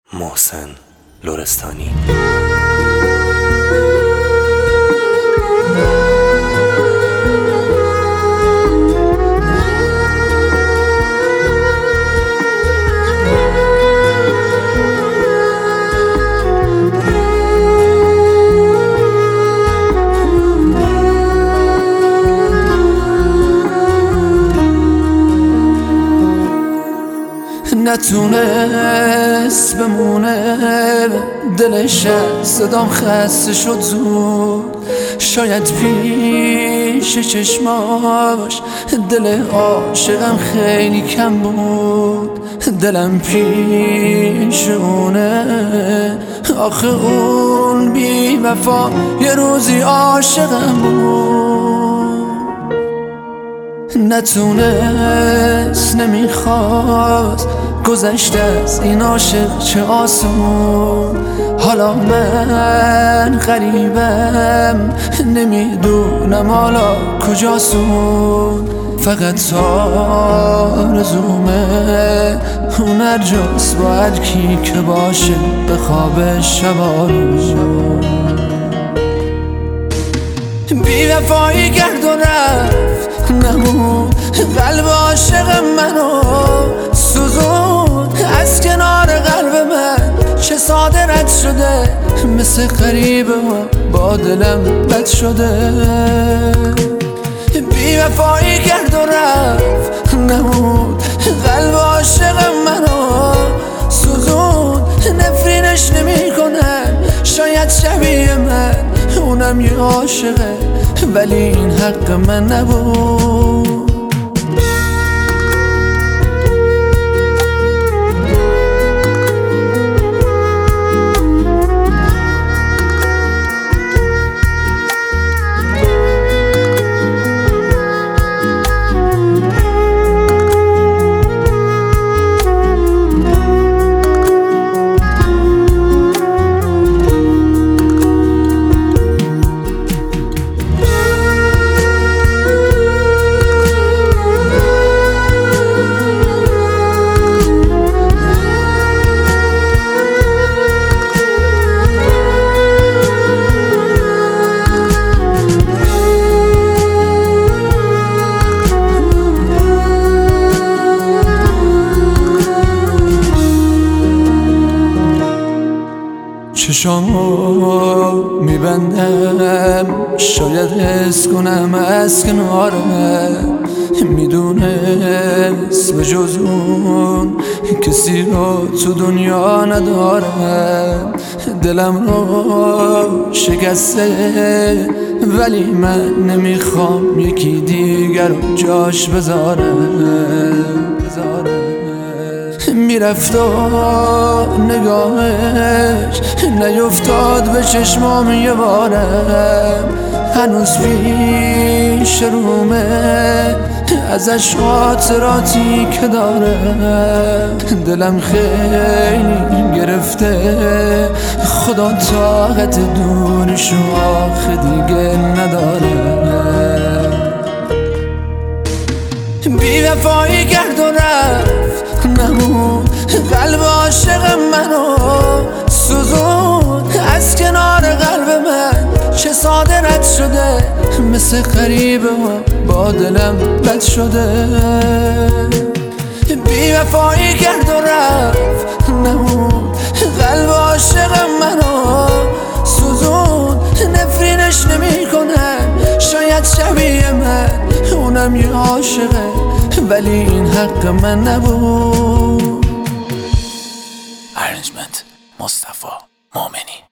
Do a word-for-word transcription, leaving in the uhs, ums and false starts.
محسن لرستانی. نتونست بمونه دلش از صدام خسته شد زود، شاید پیش چشماش دل عاشقم خیلی کم بود. دلم پیش اونه آخه اون بی وفا یه روزی عاشقم بود. نتونست نمیخواست گذشته از این عاشق چه آسون. حالا من غریبم نمیدونم حالا کجاسون. فقط آرزومه اون هر جاست با هر کی که باشه به خواب شبارون. بی وفایی کرد و رفت نمون قلب عاشق منو سوزون. از کنار قلب من چه ساده رد شده، مثل غریبه با دلم بد شده. بی وفایی کرد و رفت نمون قلب عاشق منو سوزون. نفرینش نمی کنم شاید شبیه من اونم یه عاشقه، ولی این حق من نبود. چشامو میبندم شاید حس کنم از کنارم. میدونست به جز اون کسی رو تو دنیا ندارم. دلم رو شکسته ولی من نمیخوام یکی دیگر رو جاش بذارم. میرفت و نگاهش نیفتاد به چشمام یه بارم. هنوز پیش رومه ازش خاطراتی که دارم. دلم خیلی گرفته خدا طاقت دورشو آخه دیگه ندارم. بی وفایی کرد و رفت نمون قلب عاشق منو سوزون. از کنار قلب من چه ساده رد شده، مثل غریبه با دلم بد شده. بی وفایی کرد و رفت نمون قلب عاشق منو سوزون. نفرینش نمی کنم شاید شبیه من اونم یه عاشقه، ولی این حق من نبود. ارنجمنت مصطفی مومنی.